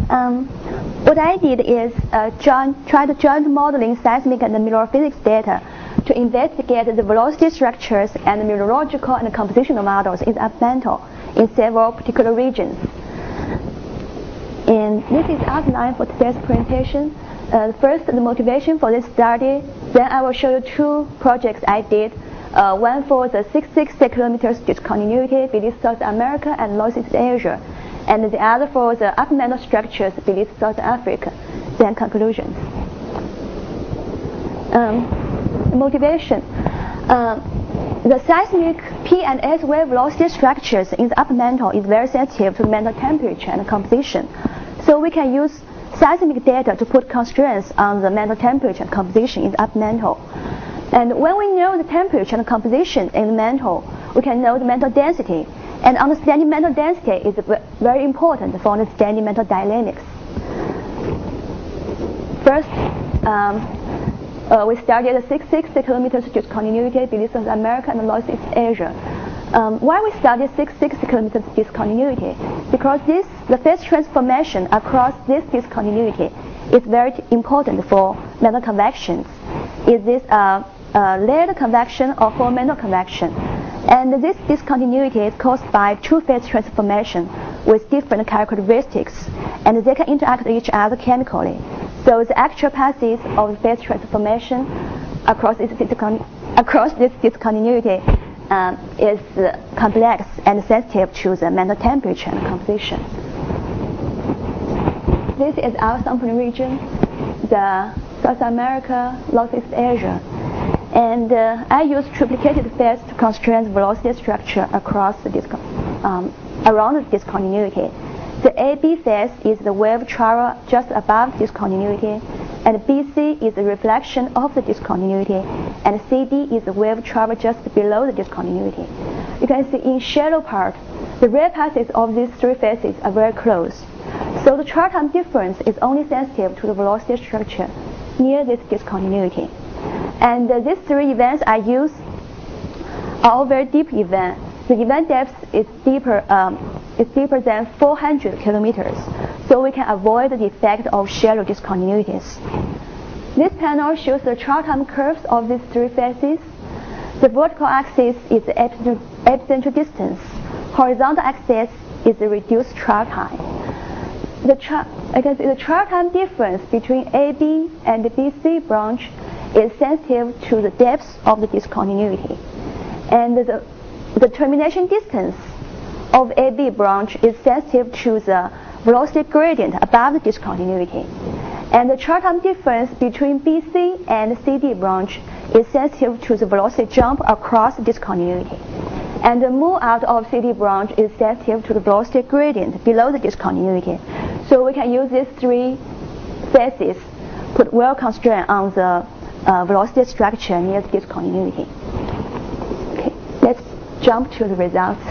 What I did is try to joint modeling seismic and mineral physics data to investigate the velocity structures and mineralogical and compositional models in the upper mantle in several particular regions. And this is outline for today's presentation. First, the motivation for this study. Then I will show you two projects I did. One for the 660 kilometers discontinuity beneath South America and Northeast Asia, and the other for the upper mantle structures beneath South Africa. Then conclusions. Motivation. The seismic P and S wave velocity structures in the upper mantle is very sensitive to mantle temperature and composition. So we can use seismic data to put constraints on the mantle temperature and composition in the upper mantle. And when we know the temperature and composition in the mantle, we can know the mantle density. And understanding mantle density is very important for understanding mantle dynamics. First, we studied the 660 kilometers discontinuity beneath South America and Northeast Asia. Why we studied 660 kilometers discontinuity? Because the phase transformation across this discontinuity is very important for mantle convections. Is this layered convection or full mantle convection? And this discontinuity is caused by two-phase transformation with different characteristics, and they can interact with each other chemically. So the actual passes of the phase transformation across this discontinuity is complex and sensitive to the mantle temperature and composition. This is our sampling region, the South America, Northeast Asia. And I use triplicated phase to constrain the velocity structure across the around the discontinuity. The AB phase is the wave travel just above discontinuity, and BC is the reflection of the discontinuity, and CD is the wave travel just below the discontinuity. You can see in shallow part, the ray passes of these three phases are very close. So the travel time difference is only sensitive to the velocity structure near this discontinuity. And these three events I use are all very deep events. The event depth is deeper than 400 kilometers, so we can avoid the effect of shallow discontinuities. This panel shows the travel time curves of these three phases. The vertical axis is the epicenter distance. Horizontal axis is the reduced travel time. The travel time difference between AB and the BC branch is sensitive to the depth of the discontinuity, and the termination distance of AB branch is sensitive to the velocity gradient above the discontinuity, and the travel time difference between BC and CD branch is sensitive to the velocity jump across the discontinuity, and the move out of CD branch is sensitive to the velocity gradient below the discontinuity. So we can use these three phases, put well constraint on the velocity structure near the discontinuity. Okay, let's jump to the results.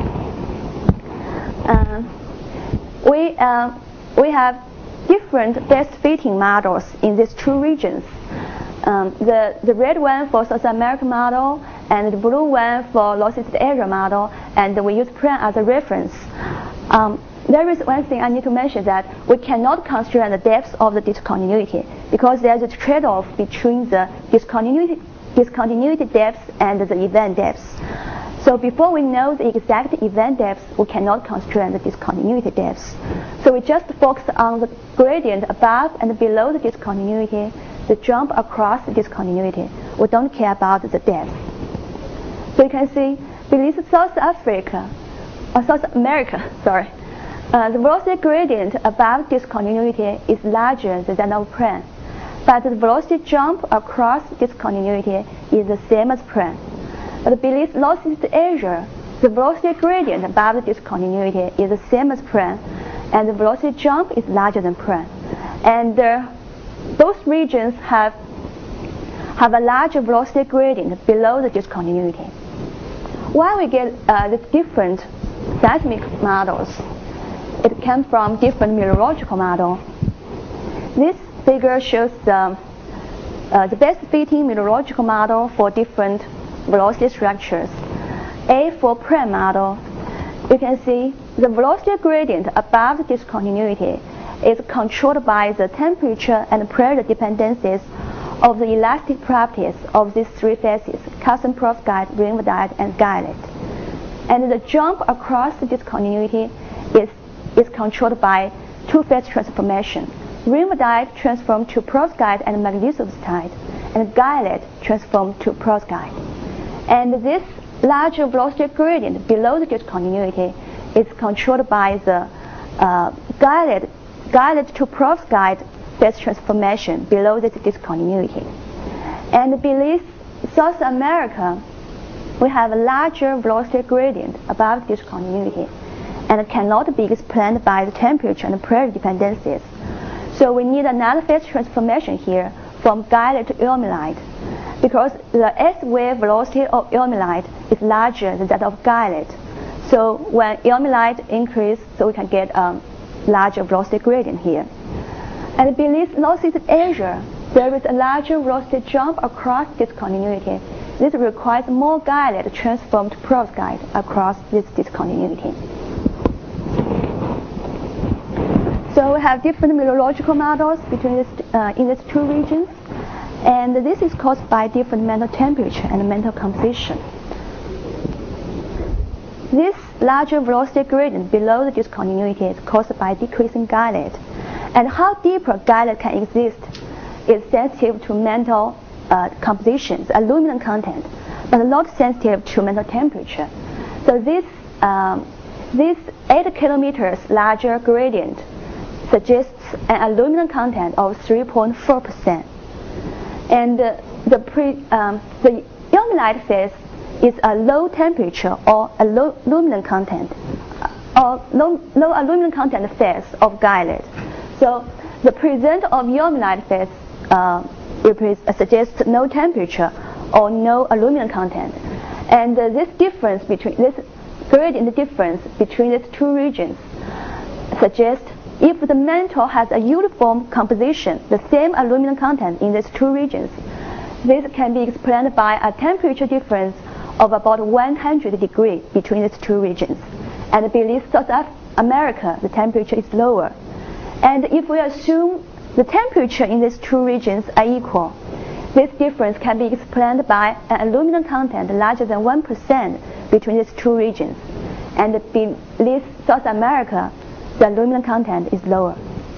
We have different best fitting models in these two regions. The red one for South America model and the blue one for Northeast Asia model, and we use PRAN as a reference. There is one thing I need to mention, that we cannot constrain the depth of the discontinuity because there is a trade-off between the discontinuity depth and the event depth. So before we know the exact event depth, we cannot constrain the discontinuity depth. So we just focus on the gradient above and below the discontinuity, the jump across the discontinuity. We don't care about the depth. So you can see beneath South America, the velocity gradient above discontinuity is larger than of PRAN, but the velocity jump across discontinuity is the same as PRAN. But beneath Northeast Asia, the velocity gradient above the discontinuity is the same as PRAN, and the velocity jump is larger than PRAN. And both regions have a larger velocity gradient below the discontinuity. Why we get the different seismic models? It comes from different meteorological models. This figure shows the best fitting meteorological model for different velocity structures. A for PRAN model, you can see the velocity gradient above the discontinuity is controlled by the temperature and pressure dependencies of the elastic properties of these three phases, calcium perovskite, ringwoodite, and guanylate. And the jump across the discontinuity is controlled by two-phase transformation. Ringwoodite transformed to perovskite and magnesium-oxide, and guanylate transformed to perovskite. And this larger velocity gradient below the discontinuity is controlled by the guanylate to perovskite phase transformation below this discontinuity. And beneath South America, we have a larger velocity gradient above discontinuity, and it cannot be explained by the temperature and pressure dependencies. So we need another phase transformation here from guanylate to ilmenite, because the S-wave velocity of ilmenite is larger than that of guanylate. So when ilmenite increases, so we can get a larger velocity gradient here. And beneath Northeast Asia, there is a larger velocity jump across discontinuity. This requires more guanylate transformed to perovskite across this discontinuity. So we have different meteorological models between in these two regions, and this is caused by different mental temperature and mental composition. This larger velocity gradient below the discontinuity is caused by decreasing guanylate, and how deeper guanylate can exist is sensitive to mental compositions, aluminum content, but not sensitive to mental temperature. So this 8 kilometers larger gradient suggests an aluminum content of 3.4%. And the ilmenite phase is a low temperature or a low aluminum content or low aluminum content phase of guanylate. So the present of ilmenite phase suggests no temperature or no aluminum content. And this gradient difference between these two regions suggests if the mantle has a uniform composition, the same aluminum content in these two regions, this can be explained by a temperature difference of about 100 degrees between these two regions. And beneath South America, the temperature is lower. And if we assume the temperature in these two regions are equal, this difference can be explained by an aluminum content larger than 1% between these two regions. And beneath South America, the aluminum content is lower.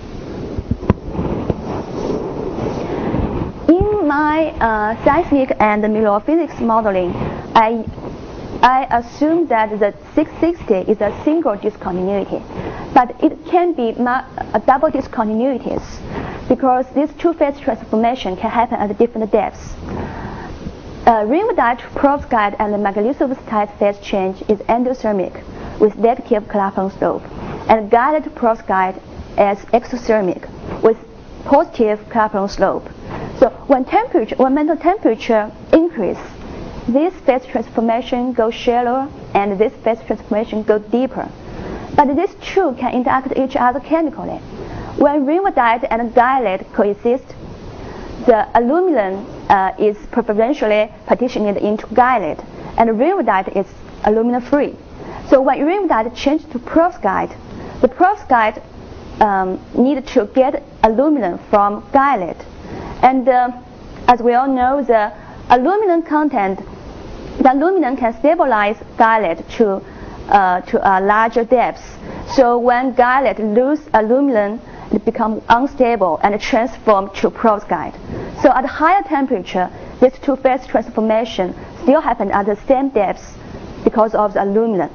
In my seismic and meteorophysics modeling, I assume that the 660 is a single discontinuity, but it can be a double discontinuities because this two-phase transformation can happen at different depths. Ringwoodite, perovskite, and the magnesium-oxide phase change is endothermic with negative Clapeyron slope, and guanylate perovskite is exothermic with positive Clapeyron slope. So when mental temperature increases, this phase transformation goes shallower and this phase transformation goes deeper. But these two can interact with each other chemically. When ringwoodite and guanylate coexist, the aluminum is preferentially partitioned into guanylate, and ringwoodite is aluminum free. So when ringwoodite changes to perovskite, the perovskite need to get aluminum from guanylate. And as we all know, the aluminum can stabilize guanylate to a larger depth. So when guanylate loses aluminum, it becomes unstable and transforms to perovskite. So at higher temperature, this two-phase transformation still happens at the same depth because of the aluminum.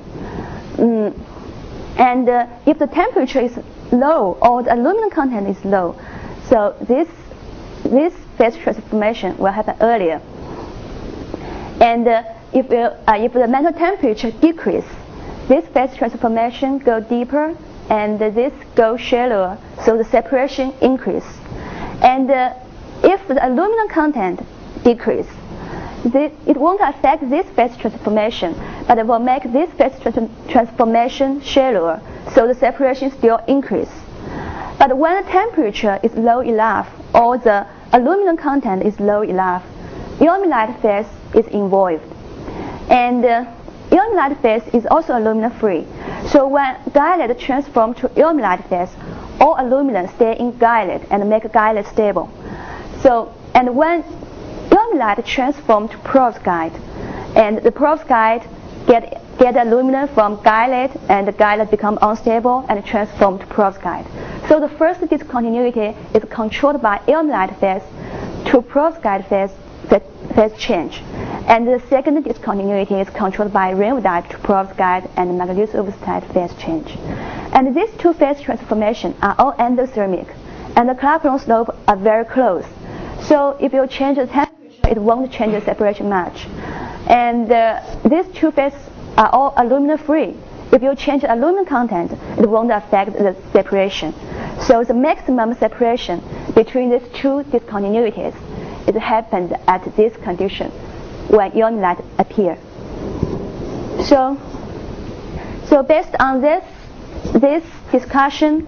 And if the temperature is low or the aluminum content is low, so this phase transformation will happen earlier. And if the mental temperature decreases, this phase transformation goes deeper and this goes shallower, so the separation increases. And if the aluminum content decreases, it won't affect this phase transformation, but it will make this phase transformation shallower, so the separation still increases. But when the temperature is low enough or the aluminum content is low enough, ilmenite phase is involved. And ilmenite phase is also aluminum free. So when guanylate transforms to ilmenite phase, all aluminum stay in guide and make guide stable. So, and when ilmenite transform to perovskite, and the perovskite get aluminum from guide, and the guide become unstable and transform to perovskite. So the first discontinuity is controlled by ilmenite phase to perovskite phase change, and the second discontinuity is controlled by ringwoodite to perovskite and manganese oxide phase change. And these two phase transformations are all endothermic, and the Clapeyron slope are very close. So if you change the temperature, it won't change the separation much. And these two phases are all aluminum free. If you change the aluminum content, it won't affect the separation. So the maximum separation between these two discontinuities, it happens at this condition when ilmenite appear. So based on this discussion,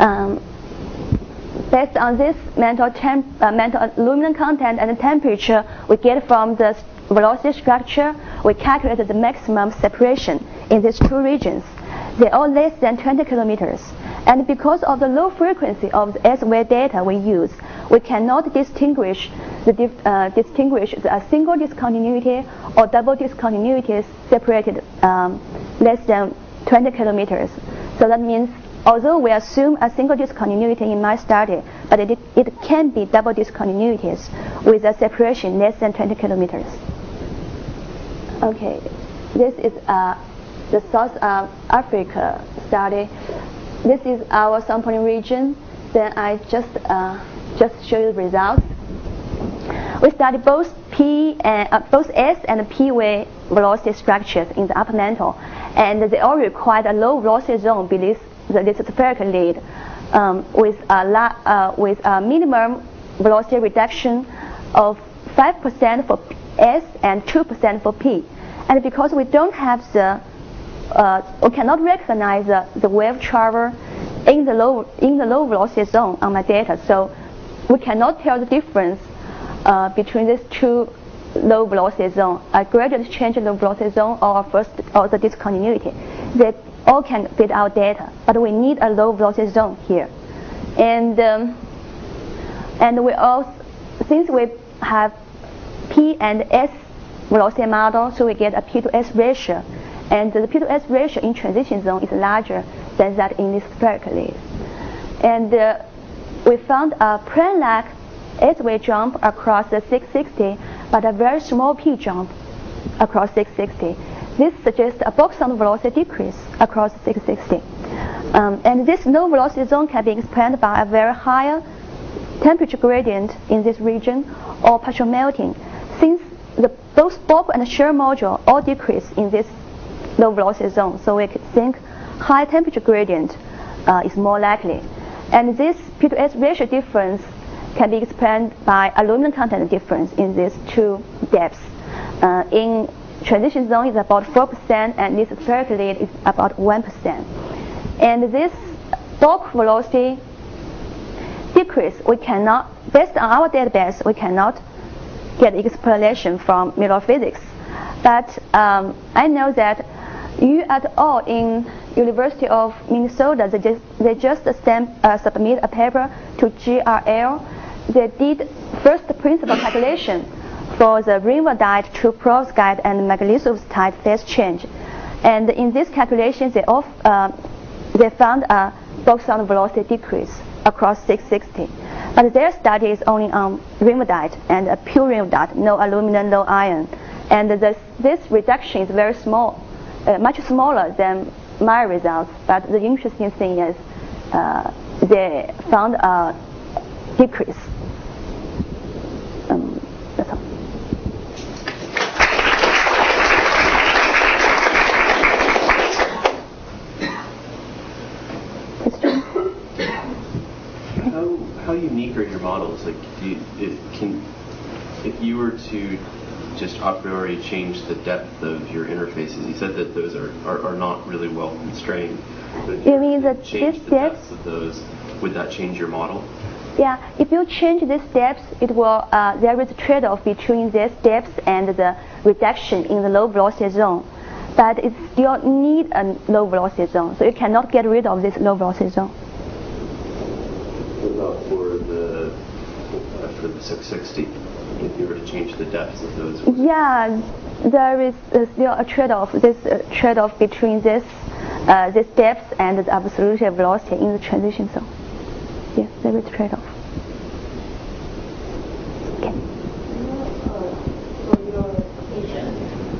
based on this mental aluminum content and temperature we get from the velocity structure, we calculated the maximum separation in these two regions. They are less than 20 kilometers. And because of the low frequency of the S-wave data we use, we cannot distinguish a single discontinuity or double discontinuities separated less than 20 kilometers. So that means although we assume a single discontinuity in my study, but it can be double discontinuities with a separation less than 20 kilometers. Okay, this is the South Africa study. This is our sampling region. Then I just show you the results. We studied both S and P wave velocity structures in the upper mantle, and they all required a low velocity zone beneath this spherical lid, with a minimum velocity reduction of 5% for S and 2% for P. And because we don't have we cannot recognize the wave travel in the low velocity zone on my data, so we cannot tell the difference between these two low velocity zones, a gradient change in the velocity zone or the discontinuity. They all can fit our data, but we need a low velocity zone here. And we also, since we have P and S velocity model, so we get a P to S ratio, and the P to S ratio in transition zone is larger than that in this spherical lid. And we found a plane-like S-wave jump across the 660, but a very small P jump across 660. This suggests a boson velocity decrease across 660. And this low velocity zone can be explained by a very high temperature gradient in this region or partial melting, since both bulk and shear module all decrease in this low velocity zone. So we think high temperature gradient is more likely. And this P to S ratio difference can be explained by aluminum content difference in these two depths. In transition zone is about 4%, and this spherical lid is about 1%. And this bulk velocity decrease, we cannot, based on our database, we cannot get explanation from Miller physics. But I know that Yu et al. In University of Minnesota, they just submit a paper to GRL. They did first principle calculation for the ringwoodite to perovskite and manganese oxide phase change. And in this calculation, they found a boson velocity decrease across 660. But their study is only on ringwoodite and a pure ringwoodite, no aluminum, no iron. And this reduction is very small, much smaller than my results. But the interesting thing is they found a decrease. That's all. How unique are your models? Like, if you were to just a priori change the depth of your interfaces, you said that those are not really well constrained. You mean that change the depths of those? Would that change your model? Yeah, if you change these depths, it will. There is a trade-off between this depth and the reduction in the low velocity zone, but it still needs a low velocity zone, so you cannot get rid of this low velocity zone. What about for the 660? If you were to change the depths of those? Yeah, there is still a trade-off. This trade-off between this depth and the absolute velocity in the transition zone. Yes, there is a trade-off. Okay. For your patient,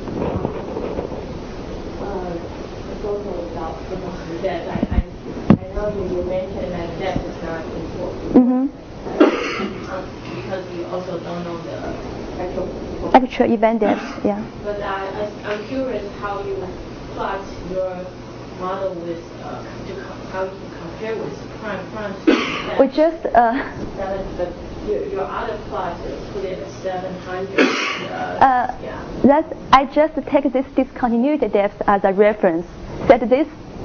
it's also about that I know you mentioned that depth is not important. Mm-hmm. Because you also don't know the Actual event depth, yeah. But I'm curious how you plot your model with how you compare with prime. We just your other plot put it at 700. I just take this discontinuity depth as a reference. Take this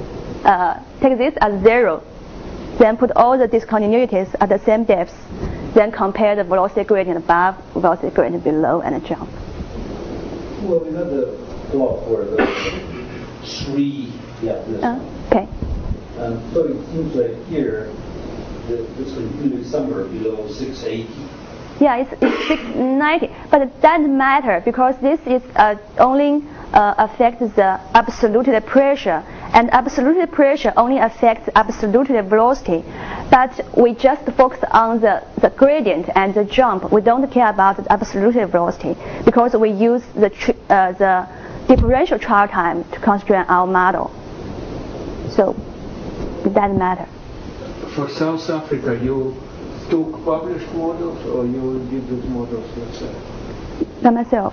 as 0. Then put all the discontinuities at the same depth. Then compare the velocity gradient above, velocity gradient below, and jump. Well, we had the plot where the 3, okay. So it seems like here, this continuity is somewhere below 680. Yeah, it's 690, but it doesn't matter because this is only affects the absolute pressure, and absolute pressure only affects absolute velocity. But we just focus on the gradient and the jump. We don't care about the absolute velocity because we use the differential trial time to constrain our model. So it doesn't matter. For South Africa, you took published models or you did those models yourself? By myself.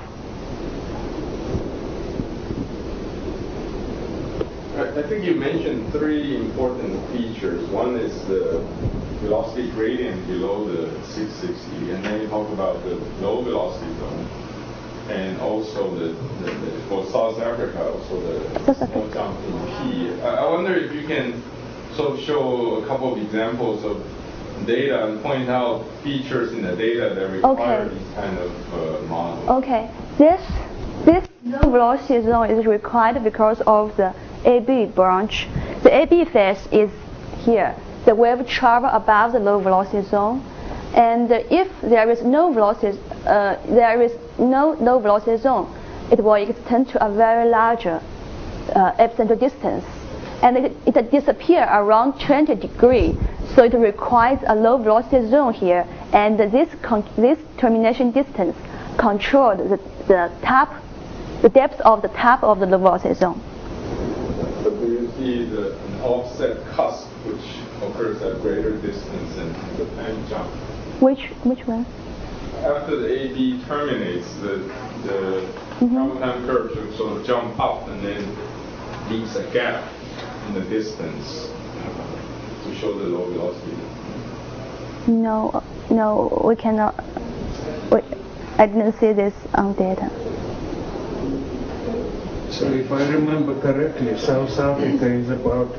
I think you mentioned 3 important features. One is the velocity gradient below the 660, and then you talk about the low velocity zone, and also for South Africa, also the small jump in P. I wonder if you can sort of show a couple of examples of data and point out features in the data that require these kind of models. Okay, this low velocity zone is required because of the AB branch. The AB phase is here. The wave travel above the low velocity zone, and if there is no low velocity zone, it will extend to a very large epicenter distance, and it disappears around 20 degrees. So it requires a low velocity zone here, and this termination distance controlled the depth of the top of the low velocity zone. But do you see an offset cusp which occurs at greater distance than the time jump? Which one? After the AB terminates, the travel time curve should sort of jump up and then leaves a gap in the distance to show the low velocity. No, we cannot. I didn't see this on data. So if I remember correctly, South Africa is about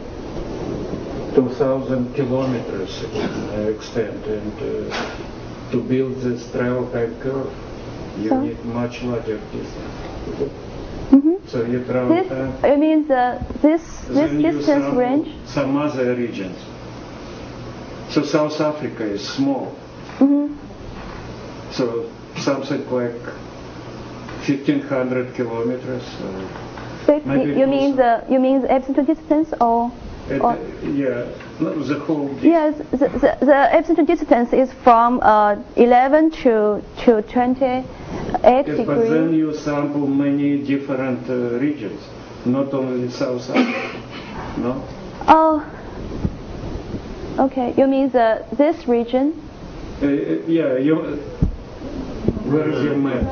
2,000 kilometers in extent, and to build this travel time curve, you need much larger distance. So you travel time. You mean this distance range? Some other regions. So South Africa is small. So something like 1,500 kilometers. You mean the epicenter distance or? Yeah, the whole distance. Yes, the epicenter distance is from 11 to 28 degrees. But then you sample many different regions, not only South Africa. No? Oh. Okay, you mean this region? Yeah, where is your map?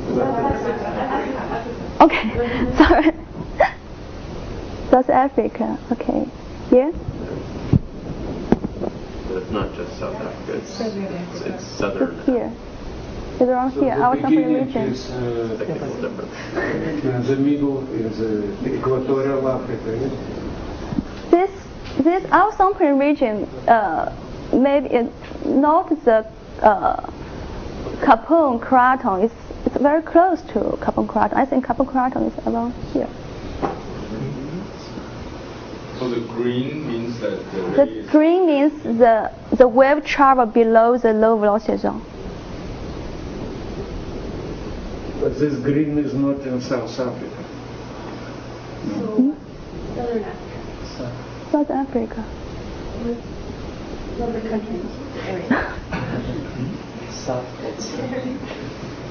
Okay, sorry. South Africa, okay. Here? But it's not just South Africa, it's southern. It's here. It's around So here, our sampling region. Is, Technical difference. in the middle is equatorial Africa. This our sampling region maybe it's not the Capone Craton. It's very close to Capone Craton. I think Capone Craton is around here. So the green means that The green means the wave travel below the low velocity zone. But this green is not in South Africa. So, Southern Africa. South Africa. Another country. South.